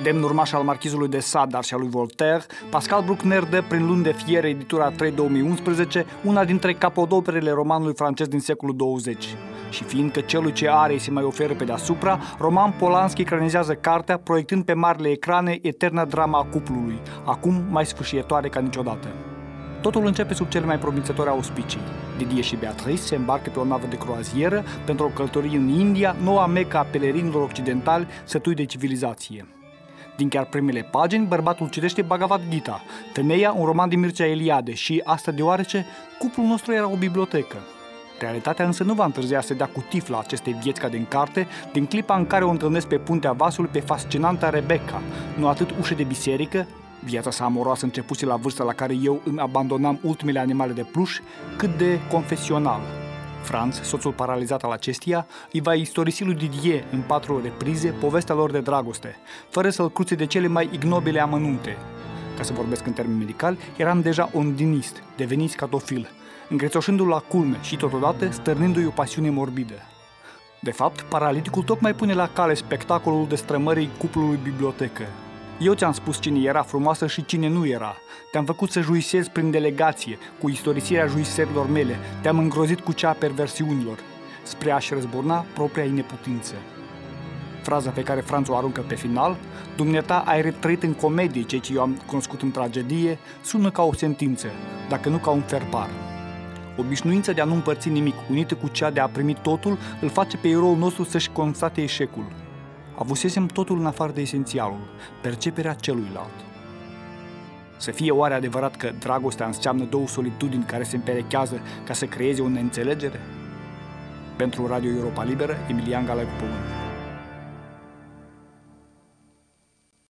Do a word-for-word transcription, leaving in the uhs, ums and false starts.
Demn urmaș al marchizului de Sade, dar și al lui Voltaire, Pascal Bruckner dă prin Luni de Fiere, editura trei două mii unsprezece, una dintre capodoperele romanului francez din secolul douăzeci. Și fiindcă celui ce are îi se mai oferă pe deasupra, Roman Polanski ecranizează cartea, proiectând pe marile ecrane eterna drama a cuplului, acum mai sfâșietoare ca niciodată. Totul începe sub cele mai promițătoare auspicii. Didier și Beatrice se îmbarcă pe o navă de croazieră pentru o călătorie în India, noua meca a pelerinilor occidentali sătui de civilizație. Din chiar primele pagini, bărbatul citește Bhagavad Gita, femeia un roman din Mircea Eliade și asta deoarece cuplul nostru era o bibliotecă. Realitatea însă nu va întârzia să dea cu tifla acestei vieți ca din carte, din clipa în care o întâlnesc pe puntea vasului pe fascinanta Rebecca, nu atât ușă de biserică, viața sa amoroasă începuse la vârsta la care eu îmi abandonam ultimele animale de pluș, cât de confesional. Franz, soțul paralizat al acesteia, îi va istorisi lui Didier în patru reprize povestea lor de dragoste, fără să-l cruțe de cele mai ignobile amănunte. Ca să vorbesc în termeni medicali, eram deja ondinist, devenit scatofil, îngrețoșându-l la culme și totodată stârnindu-i o pasiune morbidă. De fapt, paraliticul tocmai pune la cale spectacolul destrămării cuplului bibliotecă. Eu ți-am spus cine era frumoasă și cine nu era. Te-am făcut să juisezi prin delegație, cu istorisirea juiserilor mele. Te-am îngrozit cu cea a perversiunilor, spre a-și răzburna propria ineputință. Fraza pe care Franz o aruncă pe final, dumneata ai retrăit în comedie ceea ce eu am cunoscut în tragedie, sună ca o sentință, dacă nu ca un ferpar. Obișnuința de a nu împărți nimic, unită cu cea de a primi totul, îl face pe eroul nostru să-și constate eșecul. Avusesem totul în afară de esențialul, perceperea celuilalt. Să fie oare adevărat că dragostea înseamnă două solitudini care se împerechează ca să creeze o neînțelegere? Pentru Radio Europa Liberă, Emilian Galecu.